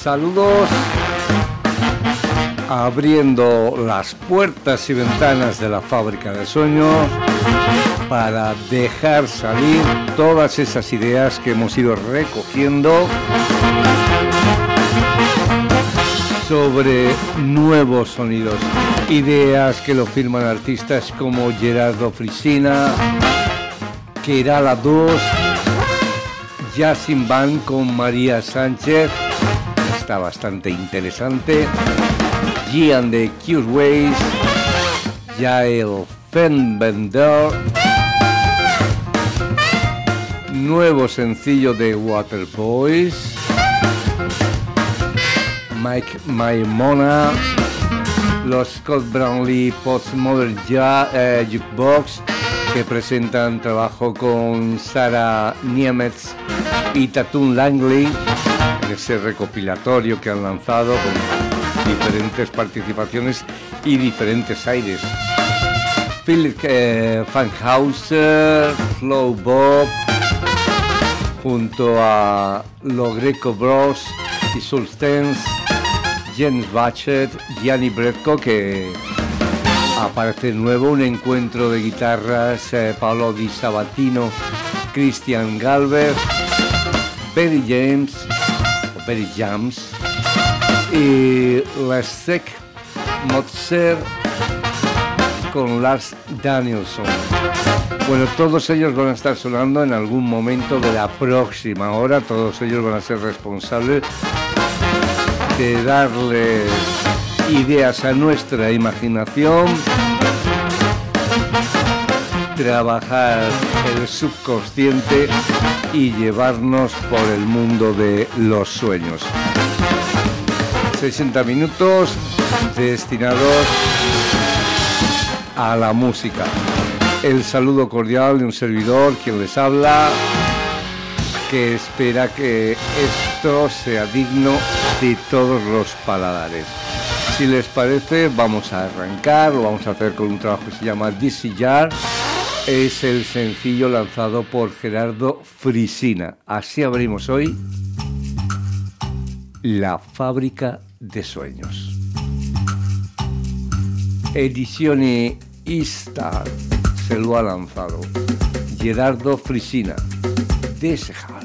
Saludos, abriendo las puertas y ventanas de la fábrica de sueños para dejar salir todas esas ideas que hemos ido recogiendo sobre nuevos sonidos, ideas que lo firman artistas como Gerardo Frisina, Kerala 2, Jazzin Band con María Sánchez, está bastante interesante, G and the Cureways, Yael Fenbender, nuevo sencillo de Waterboys, Mike Maimona, los Scott Brownlee Postmodern Jukebox, que presentan trabajo con Sara Niemetz y Tatum Langley, en ese recopilatorio que han lanzado con diferentes participaciones y diferentes aires. Philip Fankhauser, Flow Bob, junto a Lo Greco Bros y Sulstens, James Batchet, Gianni Bredko, que aparece nuevo, un encuentro de guitarras, Paolo Di Sabatino, Christian Galvez, Betty James y Leszek Motzer con Lars Danielsson. Bueno, todos ellos van a estar sonando en algún momento de la próxima hora, todos ellos van a ser responsables de darle ideas a nuestra imaginación, trabajar el subconsciente y llevarnos por el mundo de los sueños. 60 minutos destinados a la música. El saludo cordial de un servidor, quien les habla, que espera que esto sea digno de todos los paladares. Si les parece, vamos a arrancar, lo vamos a hacer con un trabajo que se llama Dizzy Jar. Es el sencillo lanzado por Gerardo Frisina. Así abrimos hoy La Fábrica de Sueños. Edizioni Istar se lo ha lanzado Gerardo Frisina. Desejar.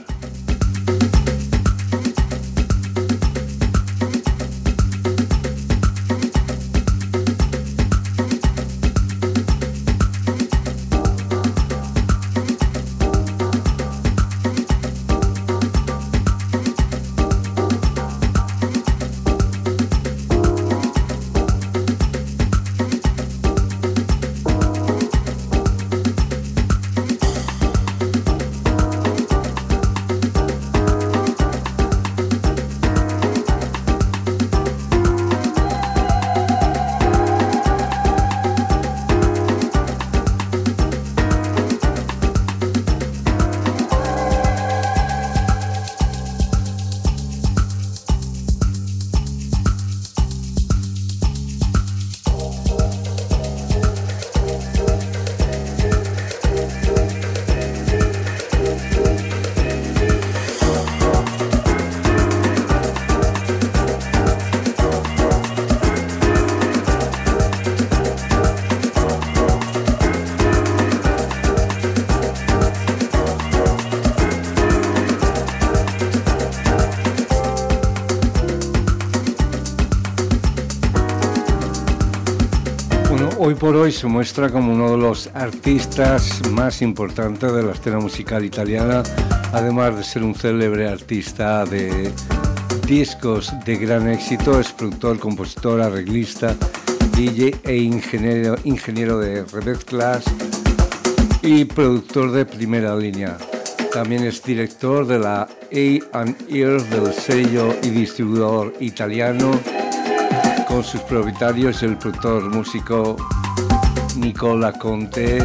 Hoy por hoy se muestra como uno de los artistas más importantes de la escena musical italiana, además de ser un célebre artista de discos de gran éxito. Es productor, compositor, arreglista, DJ e ingeniero de remezclas y productor de primera línea. También es director de la A&R del sello y distribuidor italiano, con sus propietarios el productor músico Nicola Conte.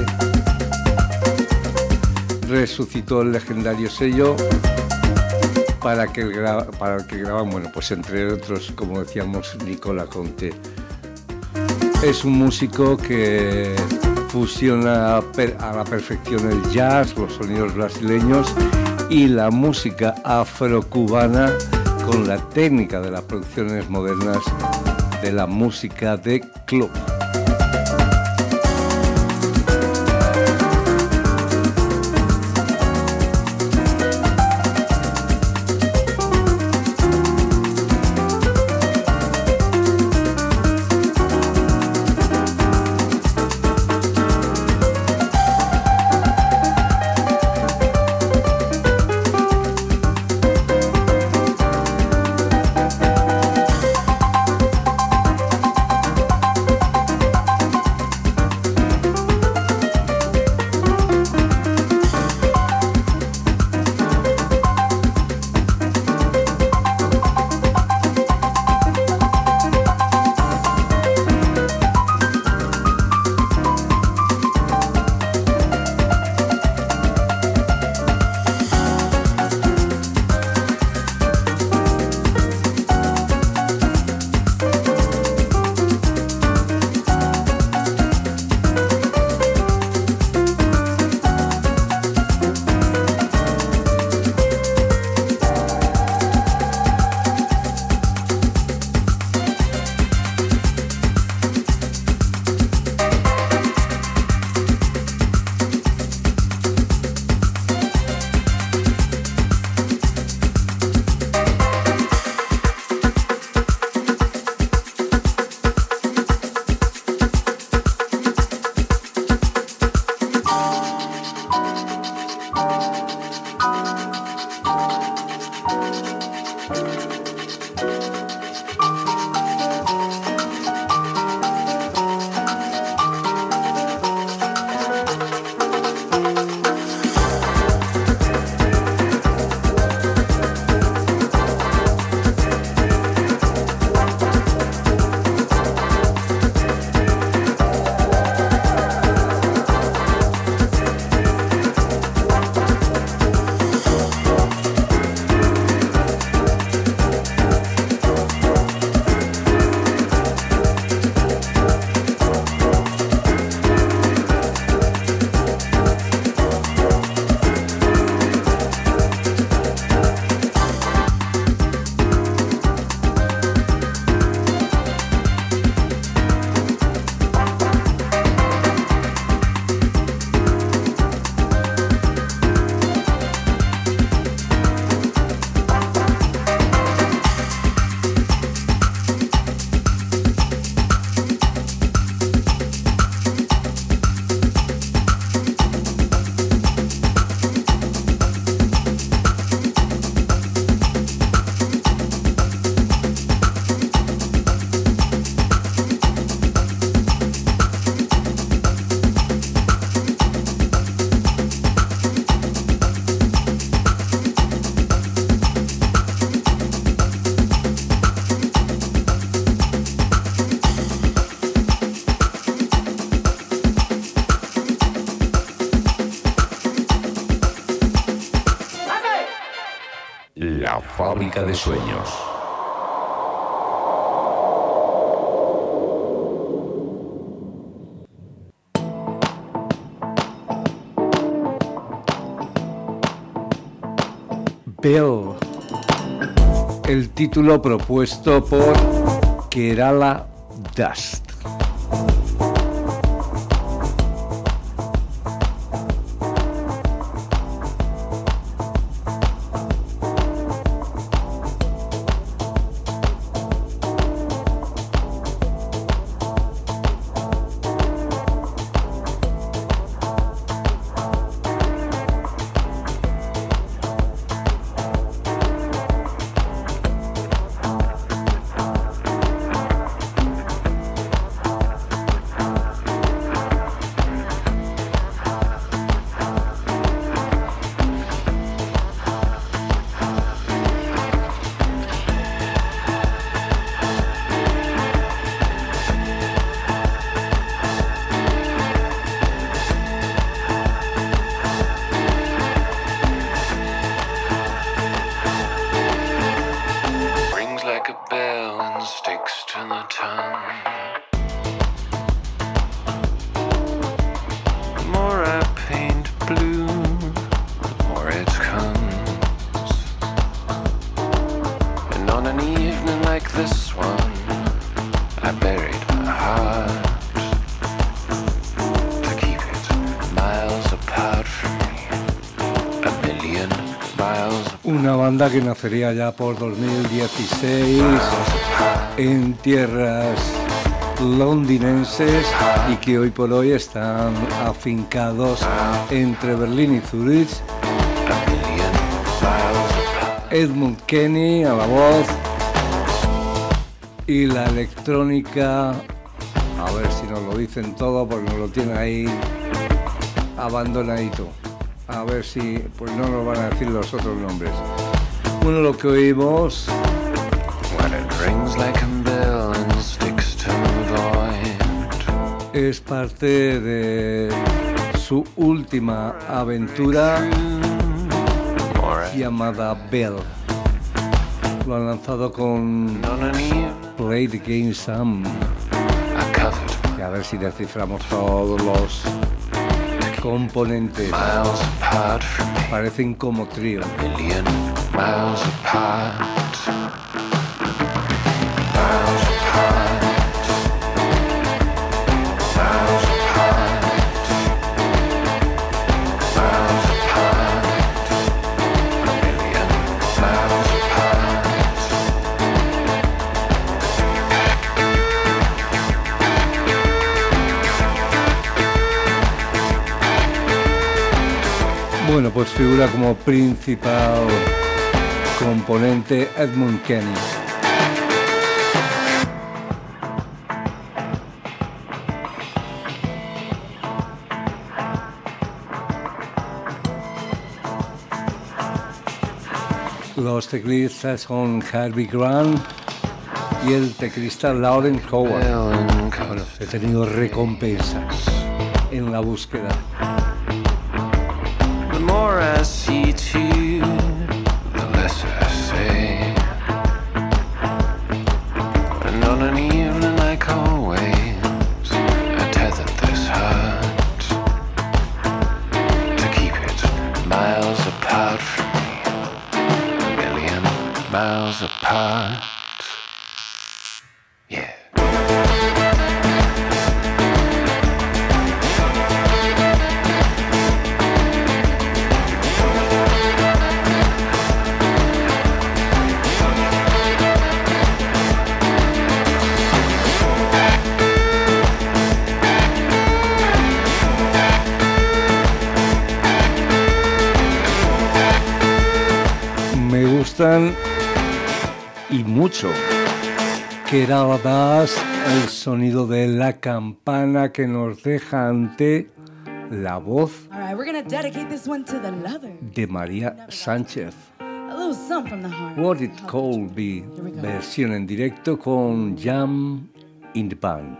Resucitó el legendario sello para el que graban, bueno, pues entre otros, como decíamos, Nicola Conte. Es un músico que fusiona a la perfección el jazz, los sonidos brasileños y la música afrocubana con la técnica de las producciones modernas de la música de club. La fábrica de sueños. Bill, el título propuesto por Kerala Dust. Una banda que nacería ya por 2016 en tierras londinenses y que hoy por hoy están afincados entre Berlín y Zurich. Edmund Kenny a la voz y la electrónica, a ver si nos lo dicen todo porque nos lo tienen ahí abandonadito. A ver si pues no nos van a decir los otros nombres. Bueno, lo que oímos es parte de su última aventura llamada Bell. Lo han lanzado con Play the Game Some. Y a ver si desciframos todos los componentes. Parecen como trío. Bueno, pues figura como principal componente Edmund Kenny. Los teclistas son Harvey Grant y el teclista Lauren Howard. Bueno, he tenido recompensas en la búsqueda. The more I see to you, the less I say. And on an evening like always, I tethered this heart to keep it miles apart from me, a million miles apart. Yeah. Y mucho. Que era el sonido de la campana que nos deja ante la voz de María Sánchez. What It Could Be, versión en directo con Jam in the Band.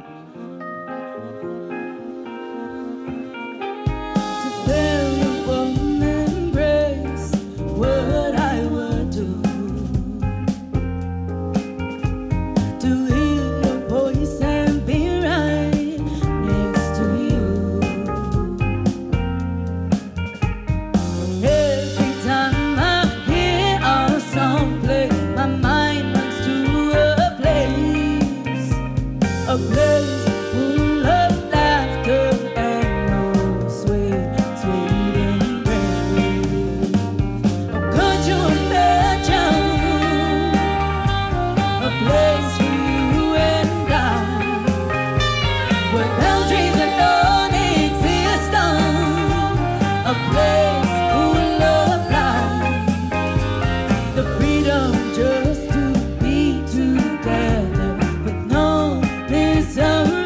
Just to be together with no misery.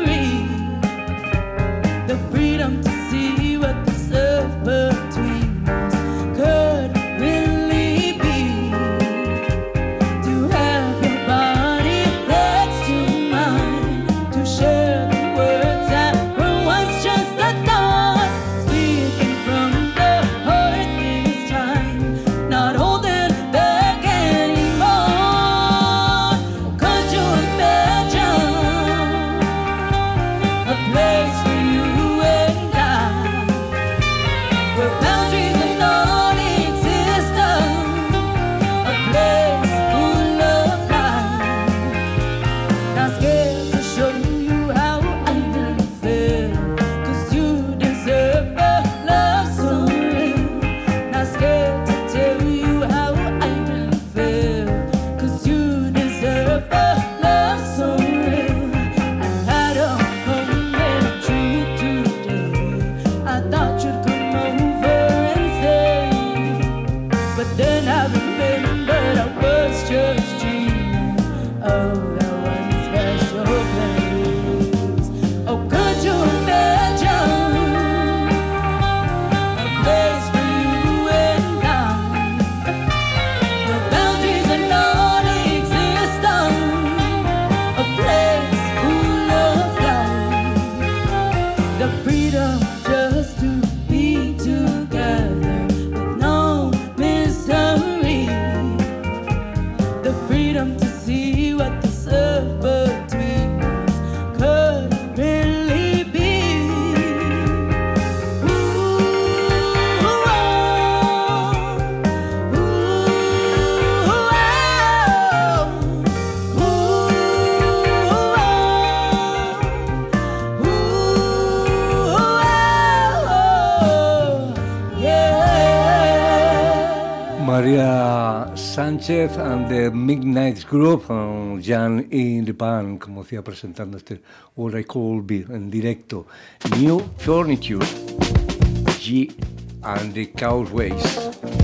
Sánchez and the Midnight Group, Jan in the Band, como decía, presentando este What I Call en directo. New Furniture, G and the Cowways.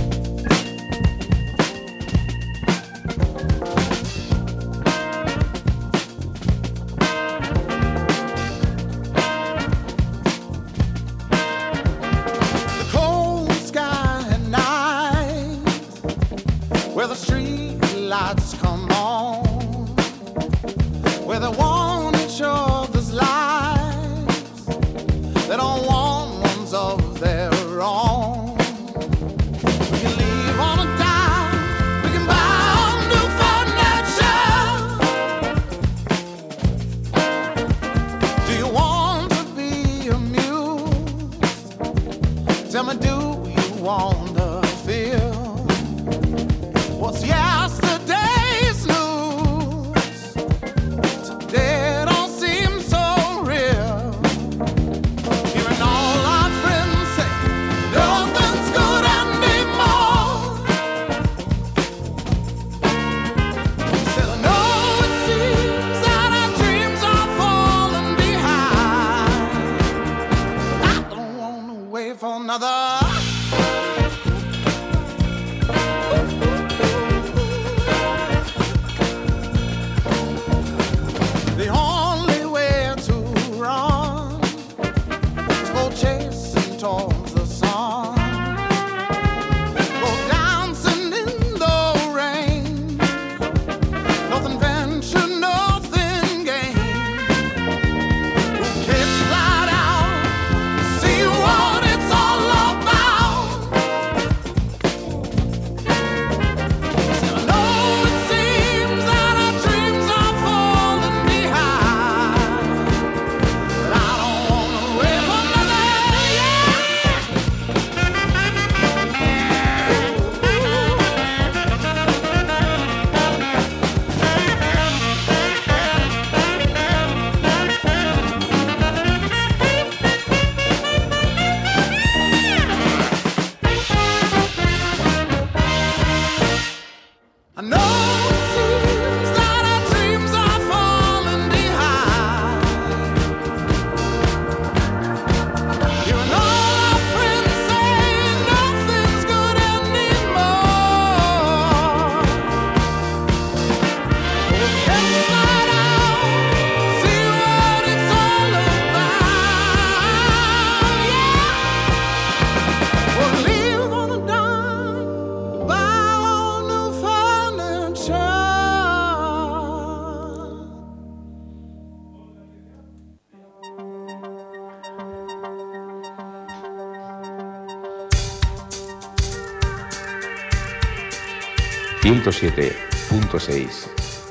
.6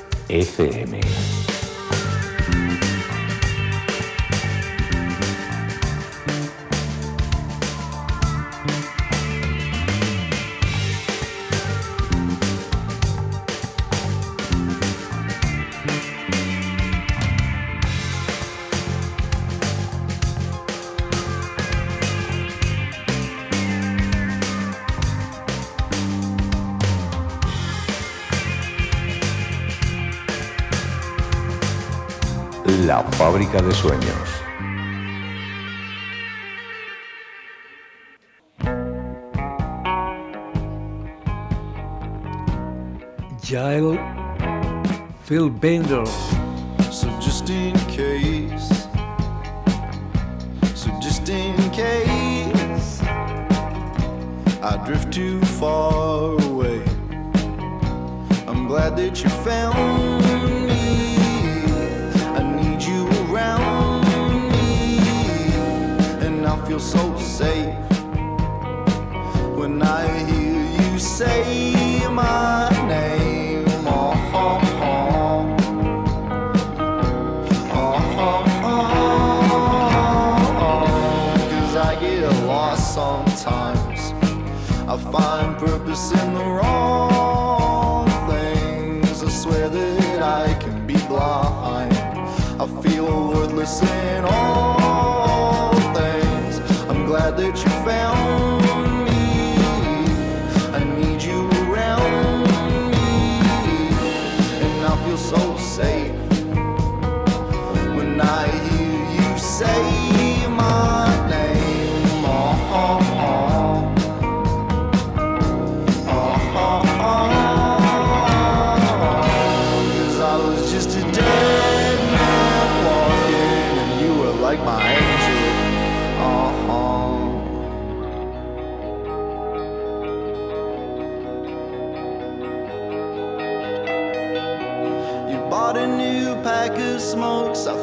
FM. La fábrica de sueños. Jael Phil Bender. So just in case I drift too far away, I'm glad that you found me. I need you around me, and I feel so safe when I hear you say my name. Oh, oh, oh. Oh, oh, oh. 'Cause I get lost sometimes. I find purpose in the wrong things. I swear that I can be blind. I feel worthless in all things. I'm glad that you found me. I need you around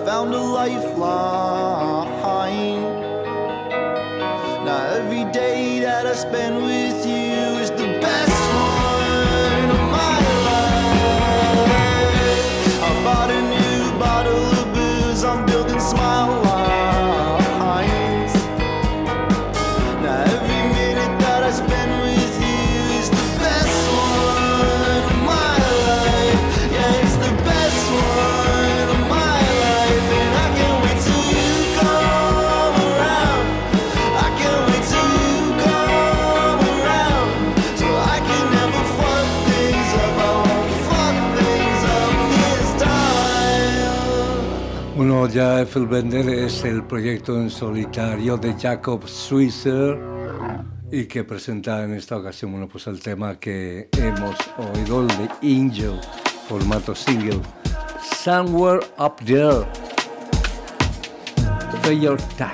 found a lifeline. Now every day that I spend with you is the best one of my life. I bought a new bottle of booze, I'm building smile lines. Now every minute that I spend with you is the best one of my life. Yeah, it's the best one of my life. And I can't wait till you come around. I can't wait till you come around. So I can never fuck things up. I won't fuck things up this time. Bueno, ya Effelbender es el proyecto en solitario de Jakob Swisher y que presenta en esta ocasión, bueno, pues el tema que hemos oído, el de Angel, formato single, Somewhere Up There, Fair Tag.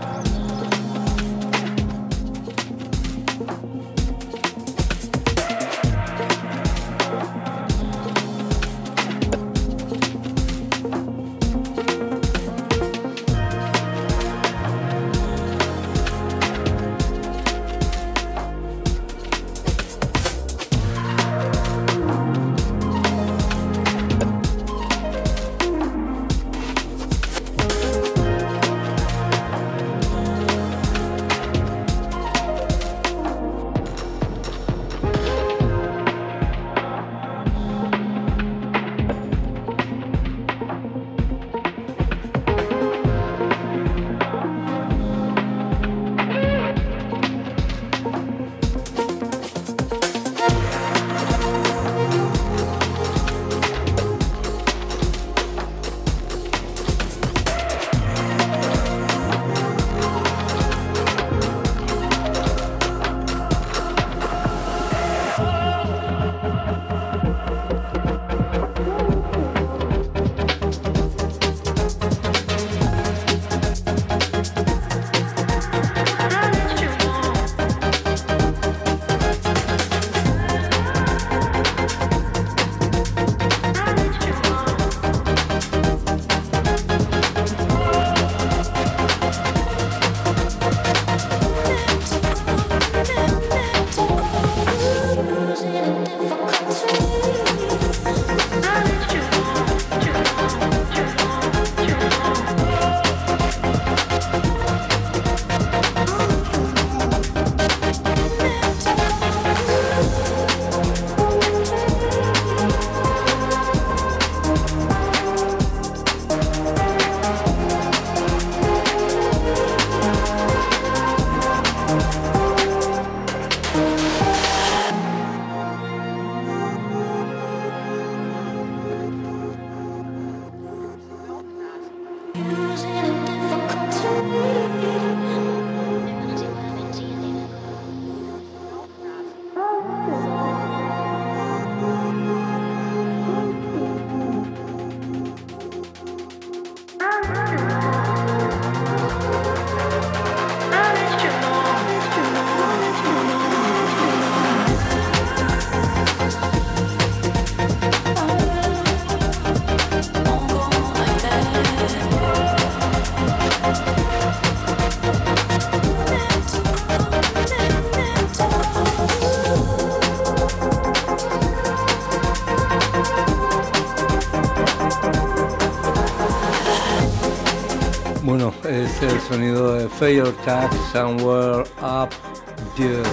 Bueno, es el sonido de Fair Tag, Somewhere Up There.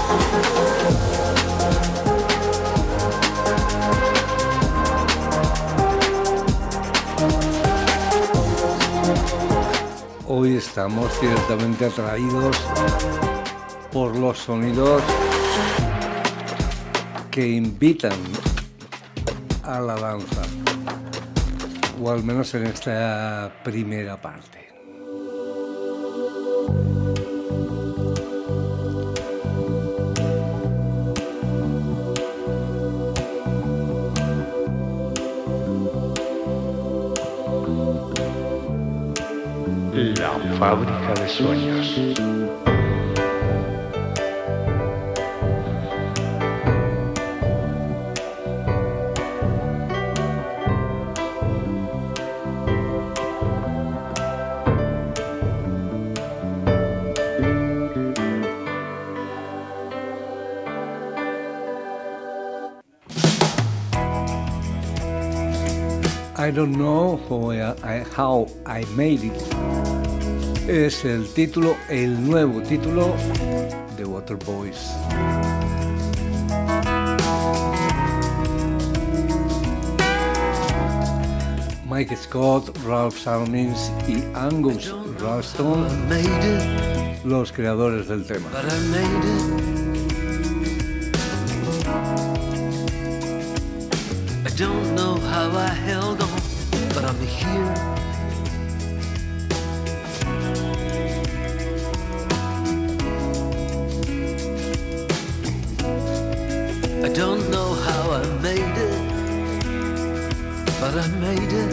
Hoy estamos ciertamente atraídos por los sonidos que invitan a la danza, o al menos en esta primera parte. La fábrica de sueños. I Don't Know How I Made It es el nuevo título de Waterboys. Mike Scott, Ralph Sammons y Angus Ralston, los creadores del tema. I don't know how I held on, but I'm here. I don't know how I made it, but I made it.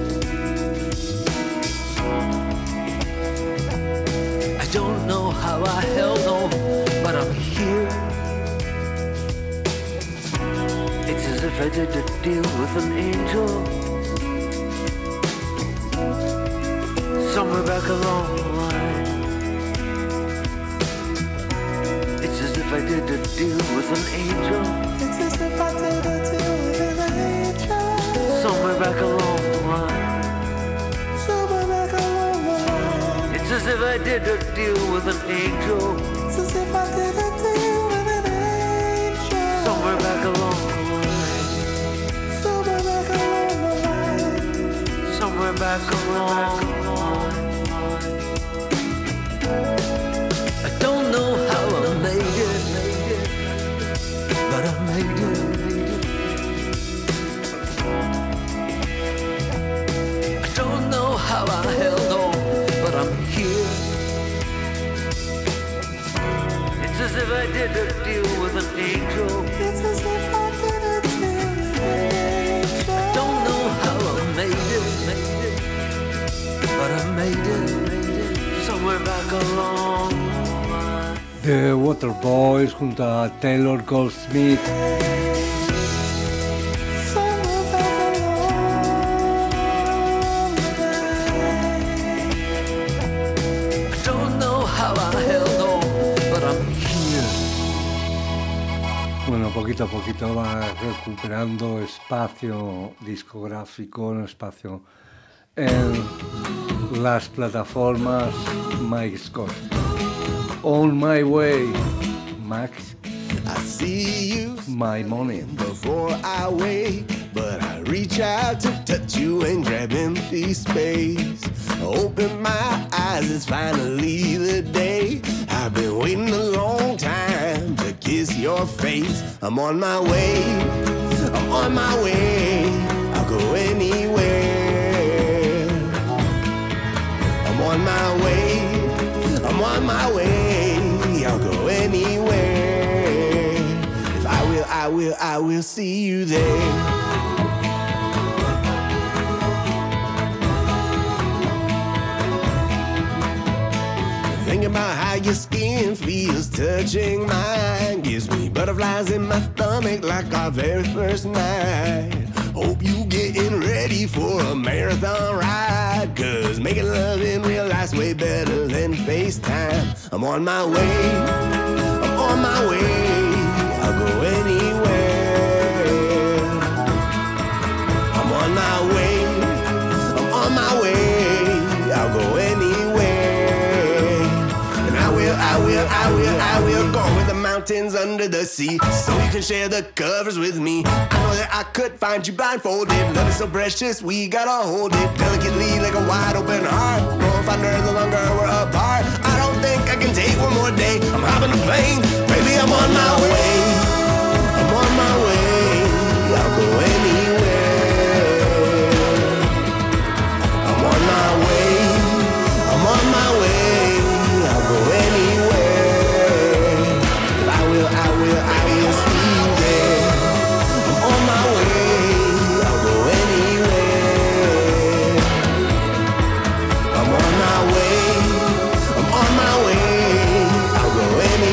I don't know how I held on, but I'm here. It's as if I did a deal with an angel somewhere back along the line. It's as if I did a deal with an angel. It's as if I did a deal with an angel somewhere back along the line. Somewhere back along the line. It's as if I did a deal with an angel. It's as if I did a deal with an angel somewhere back along the line. Somewhere back along the line. Somewhere back along the line. I don't know how I made it, but I made it. I don't know how I held on, but I'm here. It's as if I did a deal with an angel. It's as if I did a deal with an angel. I don't know how I made it, but I made it somewhere back along. The Waterboys junto a Taylor Goldsmith. Bueno, poquito a poquito va recuperando espacio discográfico, un espacio en las plataformas. Mike Scott. On my way, Max. I see you My money. before I wake, but I reach out to touch you and grab empty space. Open my eyes, it's finally the day. I've been waiting a long time to kiss your face. I'm on my way, I'm on my way. I'll go anywhere. I'm on my way, I'm on my way. I'll go anywhere. If I will see you there. Think about how your skin feels touching mine. Gives me butterflies in my stomach like our very first night. Hope you getting ready for a marathon ride. Cause making love in real life's way better than FaceTime. I'm on my way, I'm on my way. I'll go anywhere. I'm on my way, I'm on my way. I'll go anywhere. And I will go with the mountains under the sea. So you can share the covers with me. I know that I could find you blindfolded. Love is so precious, we gotta hold it delicately like a wide open heart. Won't find her the longer we're apart. I don't think I can take one more day. I'm hopping a plane, baby, I'm on my way. I'm on my way, I'll go anywhere. I'm on my way, I'm on my way, I'll go anywhere. If I will see you there. I'm on my way, I'll go anywhere. I'm on my way, I'm on my way, I'll go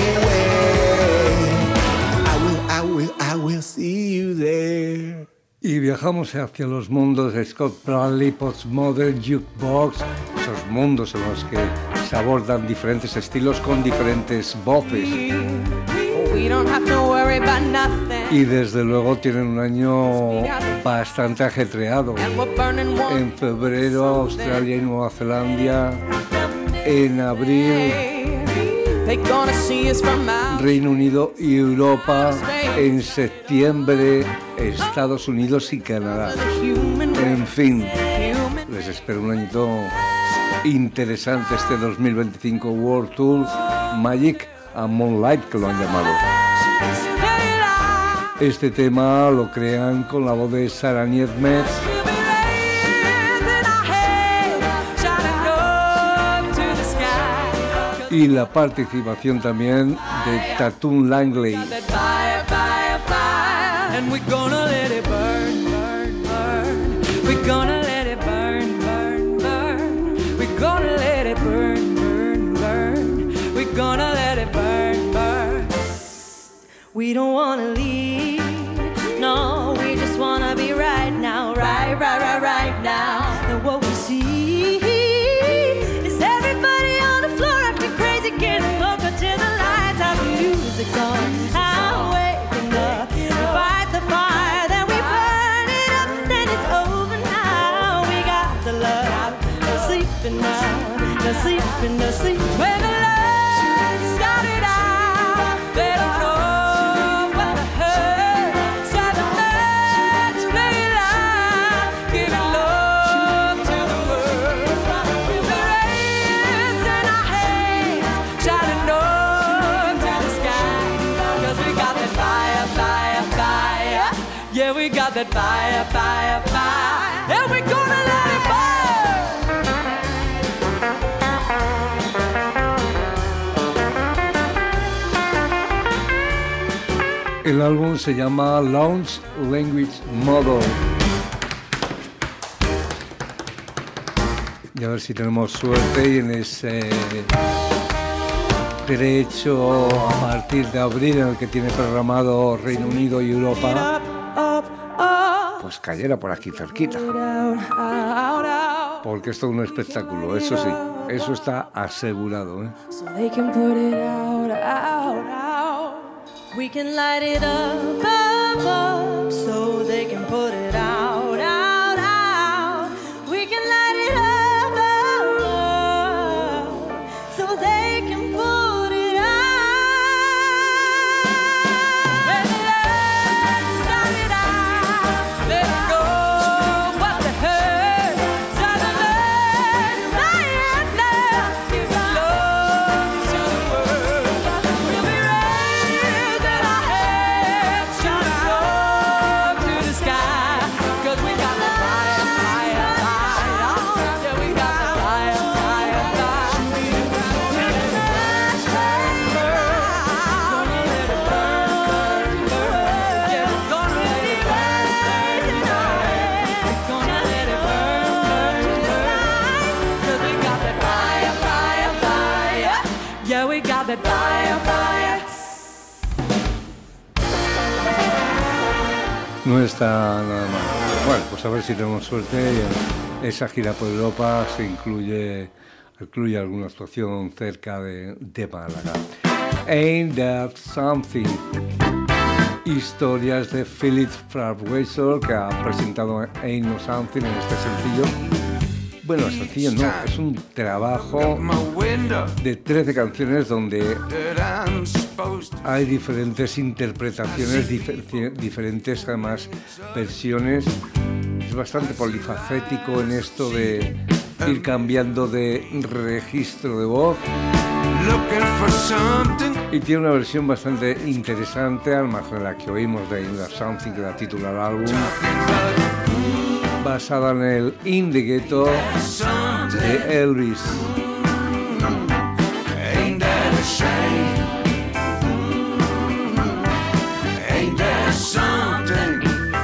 anywhere. I will see you there. Y viajamos hacia los mundos de Scott Bradley, Postmodern Jukebox, esos mundos en los que se abordan diferentes estilos con diferentes voces. We Y desde luego tienen un año bastante ajetreado. En febrero Australia y Nueva Zelanda, en abril Reino Unido y Europa, en septiembre Estados Unidos y Canadá. En fin, les espero un añito interesante este 2025 World Tour Magic and Moonlight, que lo han llamado. Este tema lo crean con la voz de Sara Niedmet y la participación también de Tatum Langley. We don't wanna leave, no, we just wanna be right now, right now. And what we see is everybody on the floor acting crazy, getting local to the lights, our music's on, I'm waking up, we fight the fire, then we burn it up, then it's over now. We got the love, no sleeping now, no sleeping, no sleep. When the love started out, they don't know. That fire, fire, fire, and we're gonna let it burn. El álbum se llama Launch Language Model. Y a ver si tenemos suerte y en ese derecho a partir de abril en el que tiene programado Reino Unido y Europa, pues cayera por aquí cerquita, porque esto es un espectáculo, eso sí, eso está asegurado, ¿eh? We can light it up, up, so they can put it out, out, out. We can light it up, up, so they can put it out. When the lights started out, let it go, what the hurt, start to learn, right now, give the love to the world. We'll be raised in our heads, shooting up to the sky, 'cause we got the fire, fire, fire. Yeah, we got the fire, fire, fire. Gonna let it burn, burn. Yeah, we're gonna let it burn, gonna let it burn, burn. 'Cause we got that fire, fire, fire. Yeah, we got that fire, fire. No está nada mal. Bueno, pues a ver si tenemos suerte y en esa gira por Europa se incluye alguna actuación cerca de Málaga. Ain't That Something. Historias de Philip Farquhar, que ha presentado Ain't No Something en este sencillo. Bueno, sencillo no, es un trabajo de 13 canciones donde hay diferentes interpretaciones, diferentes además versiones. Es bastante polifacético en esto de ir cambiando de registro de voz. Y tiene una versión bastante interesante, al margen de la que oímos de Ain't That Something, que da título al álbum, basada en el In the Ghetto de Elvis. Ain't that a shame? Ain't that something?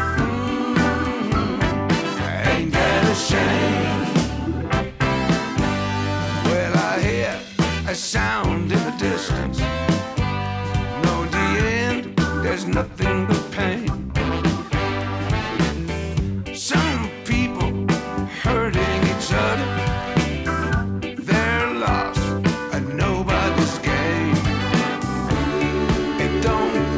Ain't that a shame? Well, I hear a sound in the distance. No, the end, there's nothing but pain. Some people hurting each other. They're lost at nobody's game. It don't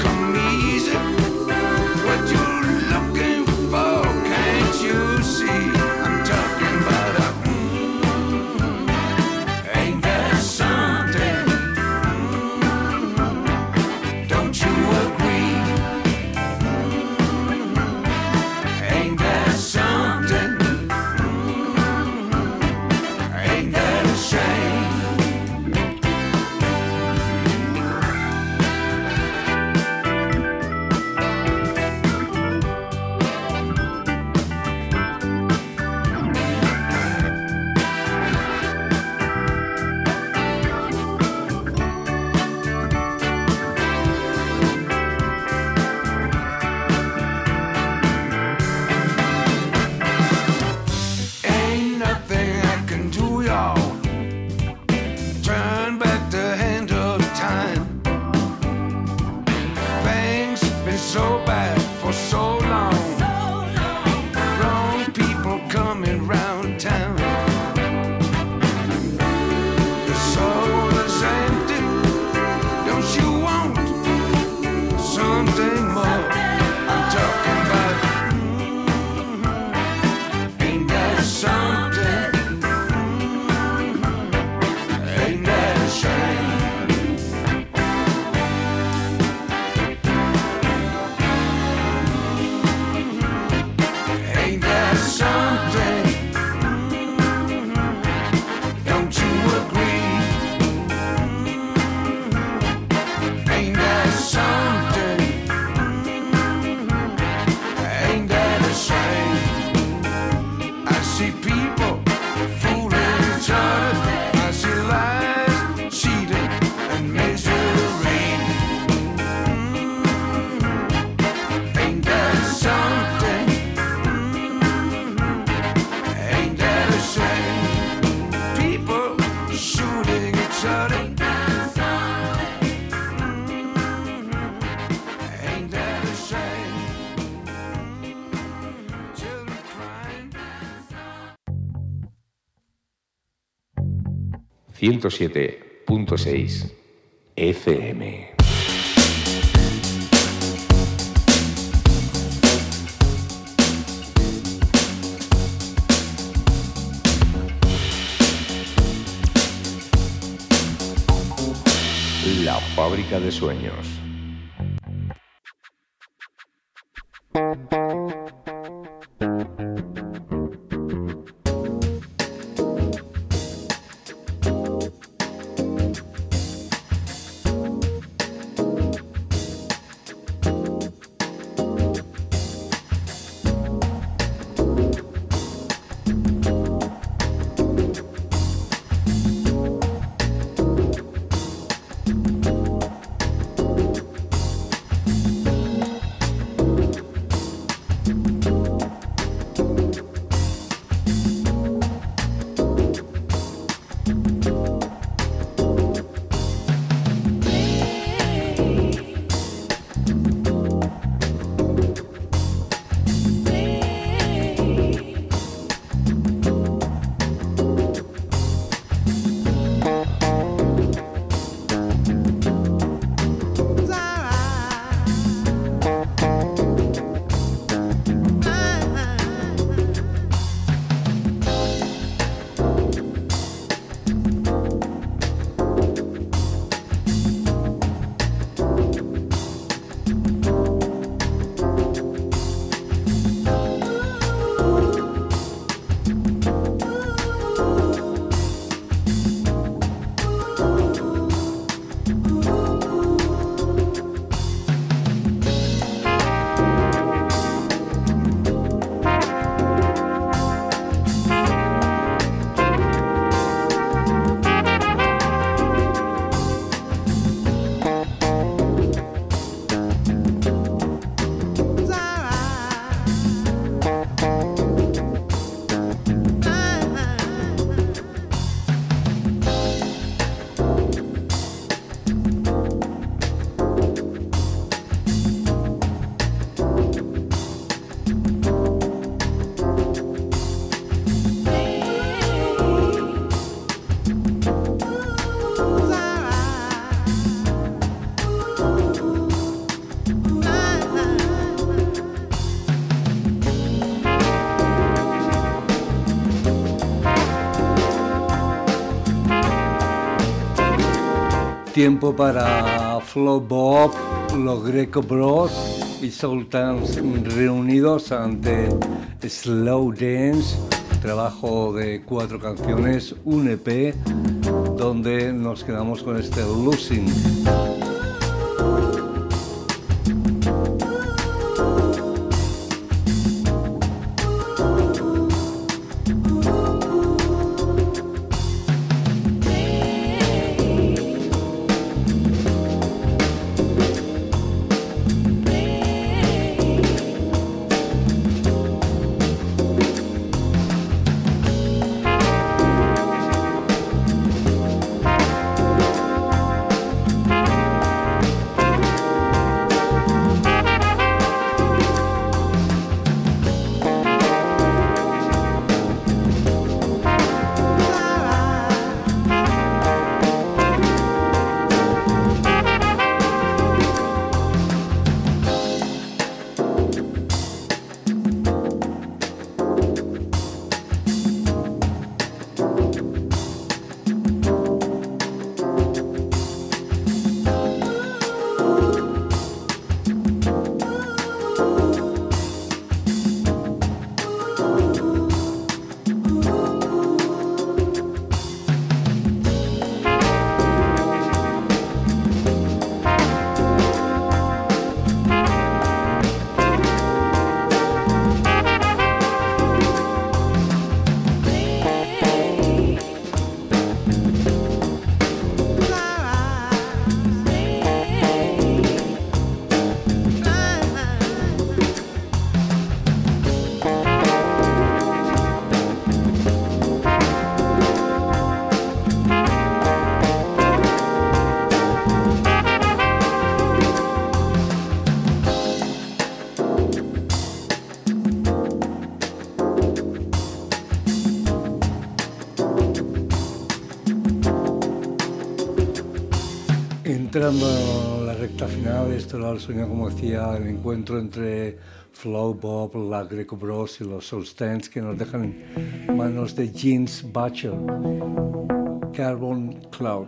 107.6 FM. La fábrica de sueños. Tiempo para Flo Bob, los Greco Bros y Sultans reunidos ante Slow Dance, trabajo de 4 canciones, un EP, donde nos quedamos con este Losing. entrando en la recta final. Esto era el sonido, como decía, el encuentro entre Flow Bob, la Greco Bros y los Soul Stands, que nos dejan en manos de Jeans Butcher, Carbon Cloud.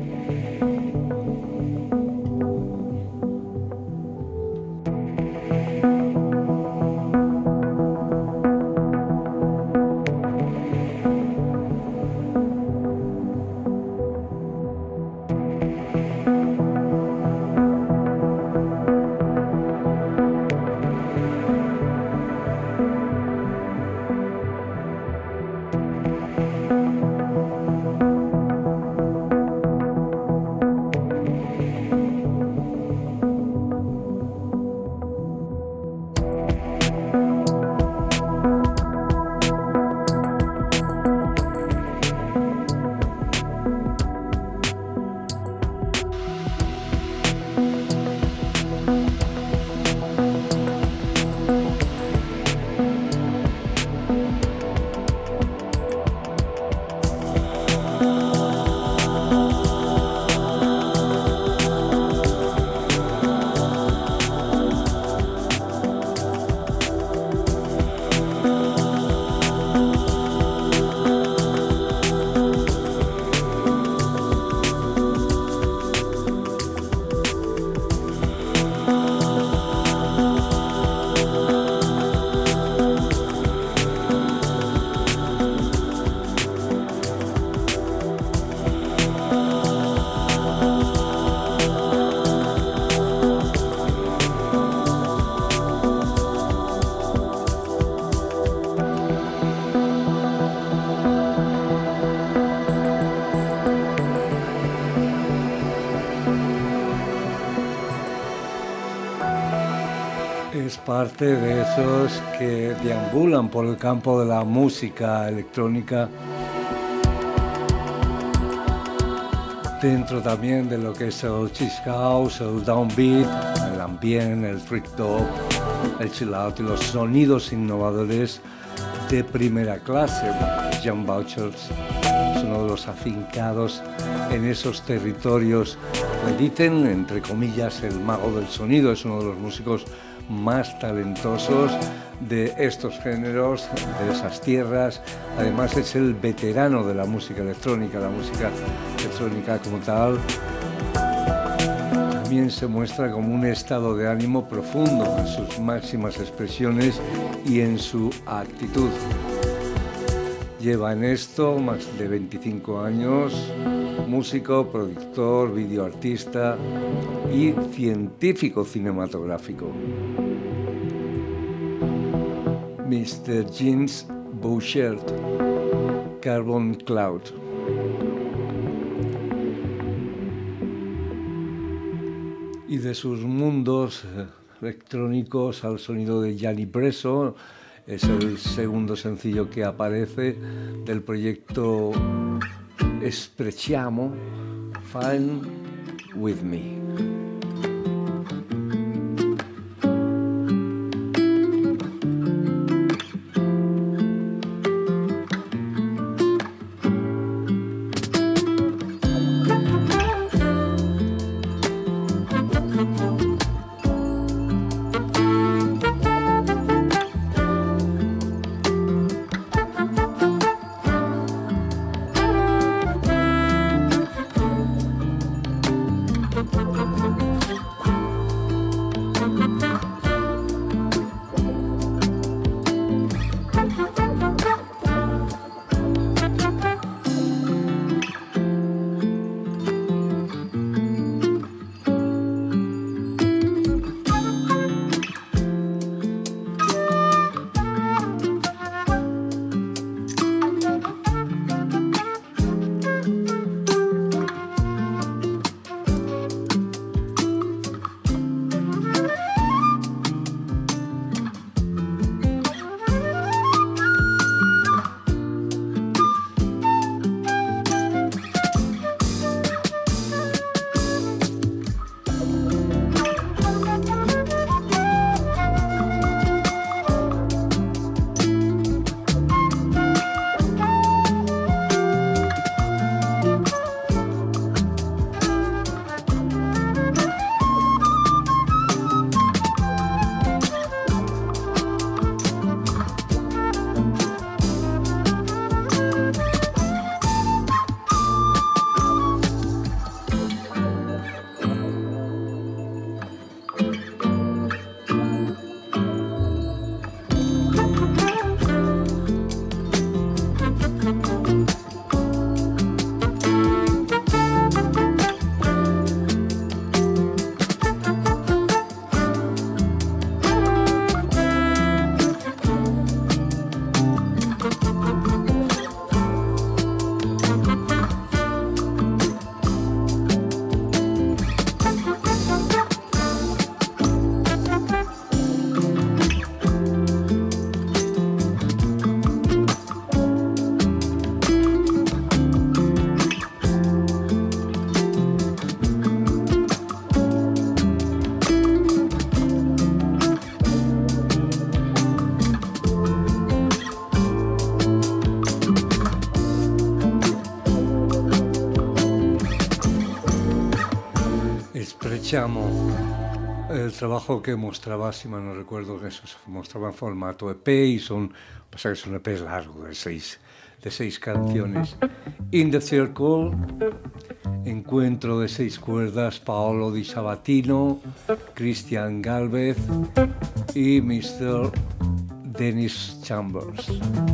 Es parte de esos que deambulan por el campo de la música electrónica, dentro también de lo que es el cheese house, el downbeat, el ambient, el freak dub, el chill out y los sonidos innovadores de primera clase. John Butcher es uno de los afincados en esos territorios. Le dicen, entre comillas, el mago del sonido. Es uno de los músicos más talentosos de estos géneros, de esas tierras. Además es el veterano de la música electrónica como tal. También se muestra como un estado de ánimo profundo en sus máximas expresiones y en su actitud. Lleva en esto más de 25 años, músico, productor, videoartista y científico cinematográfico. Mr. Jeans Butcher, Carbon Cloud. Y de sus mundos electrónicos al sonido de Gianni Bresso, es el segundo sencillo que aparece del proyecto Sprecciamo, Fine With Me. escuchamos el trabajo que mostraba, si mal no recuerdo, que eso se mostraba en formato EP y pasa que es un EP largo de seis canciones. In the Circle, Encuentro de 6 cuerdas, Paolo Di Sabatino, Christian Galvez y Mr. Dennis Chambers.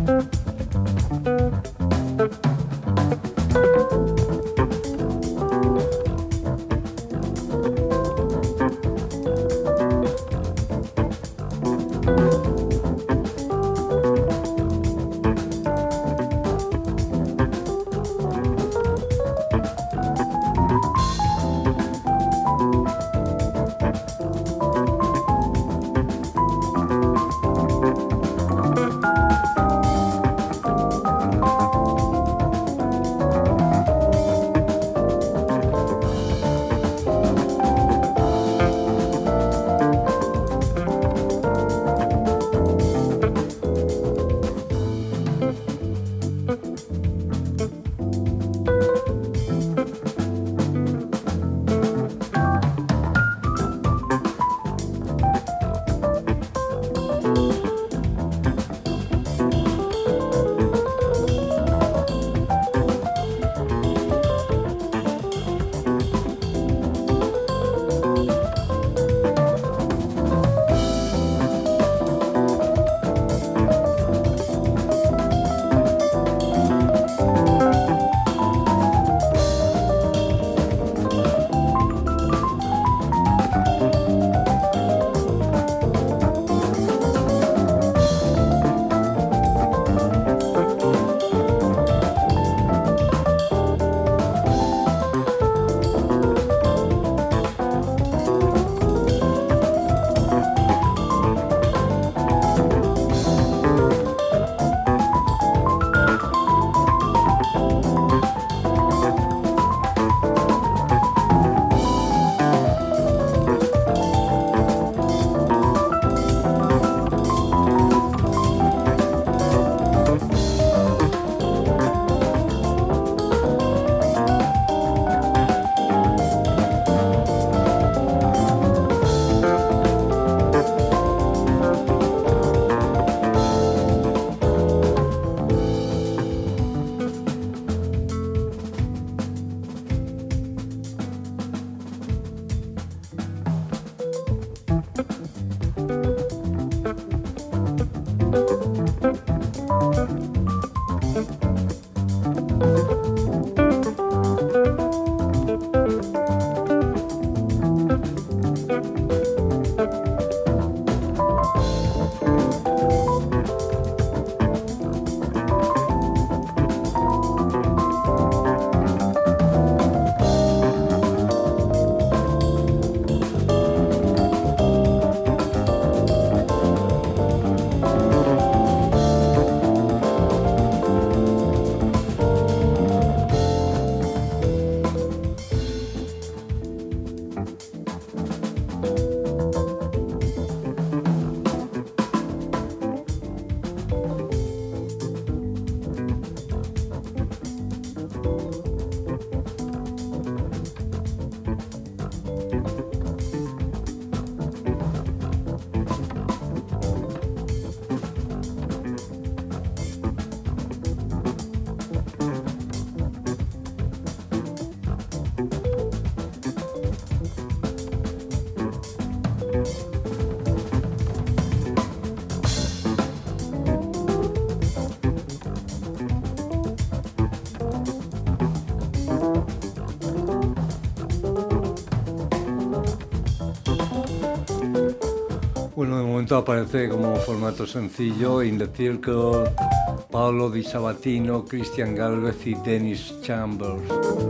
Bueno, de momento aparece como formato sencillo In the Circle, Paolo Di Sabatino, Christian Galvez y Dennis Chambers.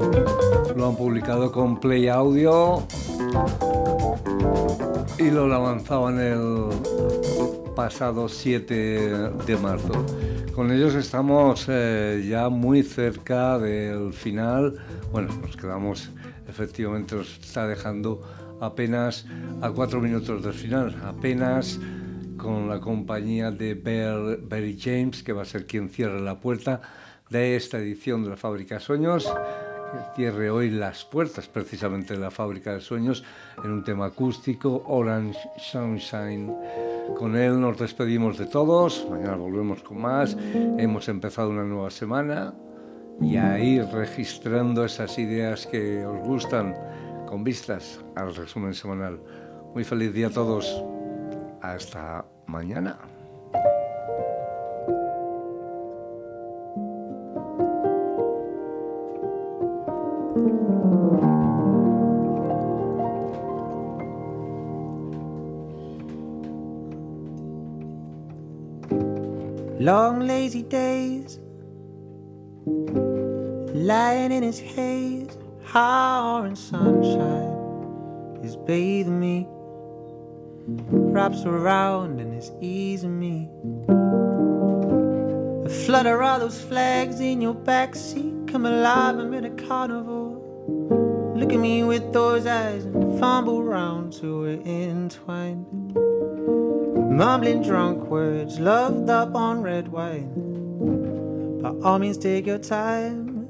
Lo han publicado con Play Audio y lo lanzaban el pasado 7 de marzo. Con ellos estamos ya muy cerca del final. Bueno, nos quedamos, efectivamente, nos está dejando apenas a 4 minutos del final, apenas con la compañía de Barry James, que va a ser quien cierre la puerta de esta edición de la Fábrica de Sueños, cierre hoy las puertas precisamente de la Fábrica de Sueños en un tema acústico, Orange Sunshine. Con él nos despedimos de todos, mañana volvemos con más. Hemos empezado una nueva semana y a ir registrando esas ideas que os gustan con vistas al resumen semanal. Muy feliz día a todos. Hasta mañana. Long lazy days, lying in his haze, how orange sunshine is bathing me, wraps around and is easing me. A flutter all those flags in your backseat, come alive, I'm in a carnival. Look at me with those eyes and fumble round till we're entwined. Mumbling drunk words, loved up on red wine. By all means take your time.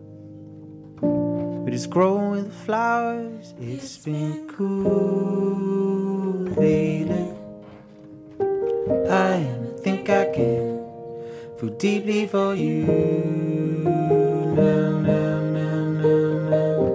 But it's growing with flowers. It's been cool lately. I think I can feel deeply for you now, now, now, now, now.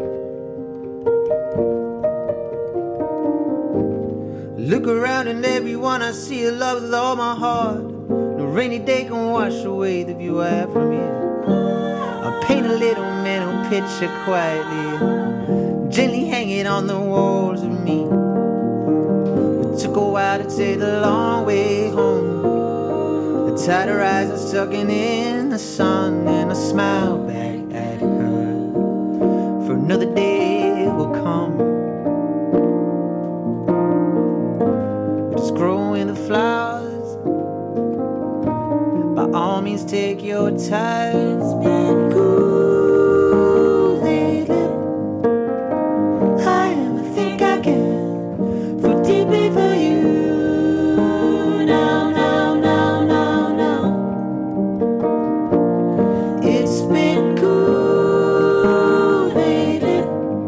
Look around and everyone I see I love with all my heart. No rainy day can wash away the view I have from here. I paint a little mental picture quietly, gently hanging on the walls of me. It took a while to take the long way home. The tired her eyes are sucking in the sun, and I smile back at her. For another day will come. Growing the flowers. By all means take your time. It's been cool lately. I think I can feel deeply for you now, now, now, now, now. It's been cool lately.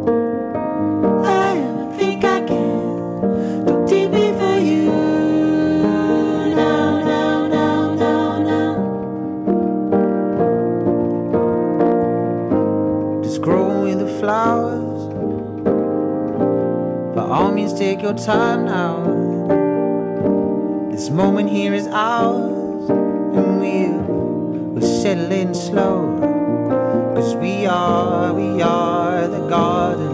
I think I can feel deeply for you. Flowers. By all means take your time now. This moment here is ours, and we'll settle in slow. 'Cause we are the garden.